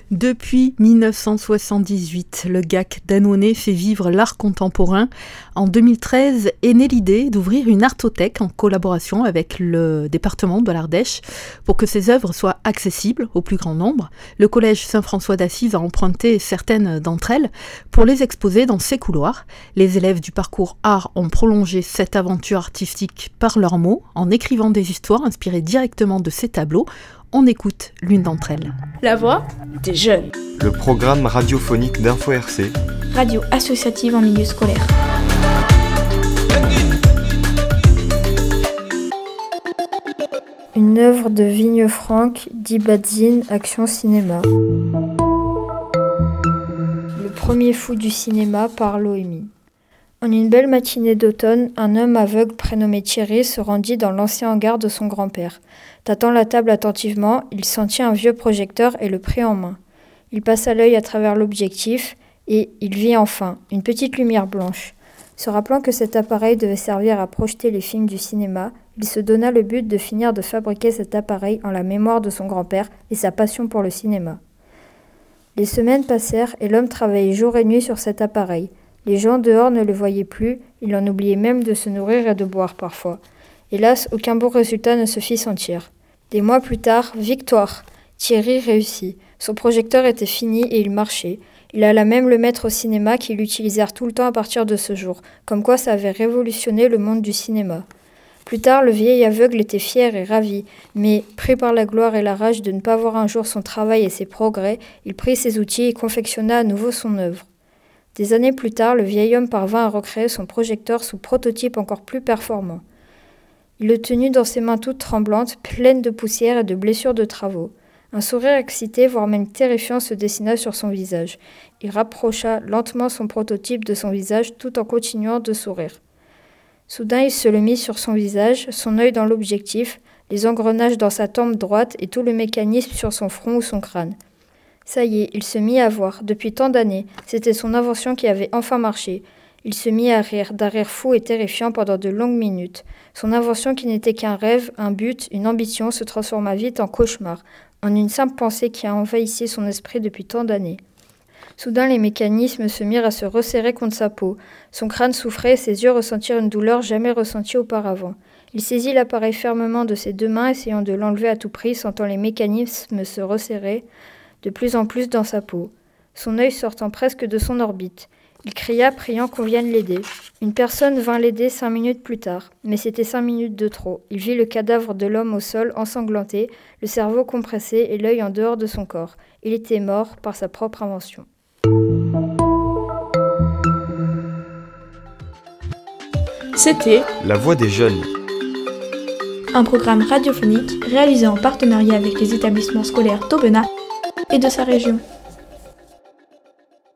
Depuis 1978, le GAC d'Annonay fait vivre l'art contemporain. En 2013 est née l'idée d'ouvrir une artothèque en collaboration avec le département de l'Ardèche pour que ces œuvres soient accessibles au plus grand nombre. Le collège Saint-François d'Assise a emprunté certaines d'entre elles pour les exposer dans ses couloirs. Les élèves du parcours art ont prolongé cette aventure artistique par leurs mots en écrivant des histoires inspirées directement de ces tableaux. On écoute l'une d'entre elles. La voix des jeunes. Le programme radiophonique d'Info RC. Radio associative en milieu scolaire. Une œuvre de Vigne-Franck, d'Ibadzine, Action Cinéma. Le premier fou du cinéma par Loémie. En une belle matinée d'automne, un homme aveugle prénommé Thierry se rendit dans l'ancien hangar de son grand-père. Tâtant la table attentivement, il sentit un vieux projecteur et le prit en main. Il passa l'œil à travers l'objectif et il vit enfin une petite lumière blanche. Se rappelant que cet appareil devait servir à projeter les films du cinéma, il se donna le but de finir de fabriquer cet appareil en la mémoire de son grand-père et sa passion pour le cinéma. Les semaines passèrent et l'homme travaillait jour et nuit sur cet appareil. Les gens dehors ne le voyaient plus, il en oubliait même de se nourrir et de boire parfois. Hélas, aucun bon résultat ne se fit sentir. Des mois plus tard, victoire! Thierry réussit. Son projecteur était fini et il marchait. Il alla même le mettre au cinéma qui l'utilisèrent tout le temps à partir de ce jour, comme quoi ça avait révolutionné le monde du cinéma. Plus tard, le vieil aveugle était fier et ravi, mais, pris par la gloire et la rage de ne pas voir un jour son travail et ses progrès, il prit ses outils et confectionna à nouveau son œuvre. Des années plus tard, le vieil homme parvint à recréer son projecteur sous prototype encore plus performant. Il le tenut dans ses mains toutes tremblantes, pleines de poussière et de blessures de travaux. Un sourire excité, voire même terrifiant, se dessina sur son visage. Il rapprocha lentement son prototype de son visage tout en continuant de sourire. Soudain, il se le mit sur son visage, son œil dans l'objectif, les engrenages dans sa tempe droite et tout le mécanisme sur son front ou son crâne. Ça y est, il se mit à voir, depuis tant d'années. C'était son invention qui avait enfin marché. Il se mit à rire, d'un rire fou et terrifiant pendant de longues minutes. Son invention qui n'était qu'un rêve, un but, une ambition, se transforma vite en cauchemar, en une simple pensée qui a envahi son esprit depuis tant d'années. Soudain, les mécanismes se mirent à se resserrer contre sa peau. Son crâne souffrait et ses yeux ressentirent une douleur jamais ressentie auparavant. Il saisit l'appareil fermement de ses deux mains, essayant de l'enlever à tout prix, sentant les mécanismes se resserrer de plus en plus dans sa peau, son œil sortant presque de son orbite. Il cria, priant qu'on vienne l'aider. Une personne vint l'aider 5 minutes plus tard, mais c'était 5 minutes de trop. Il vit le cadavre de l'homme au sol, ensanglanté, le cerveau compressé et l'œil en dehors de son corps. Il était mort par sa propre invention. C'était La voix des jeunes. Un programme radiophonique réalisé en partenariat avec les établissements scolaires d'Aubenas et de sa région.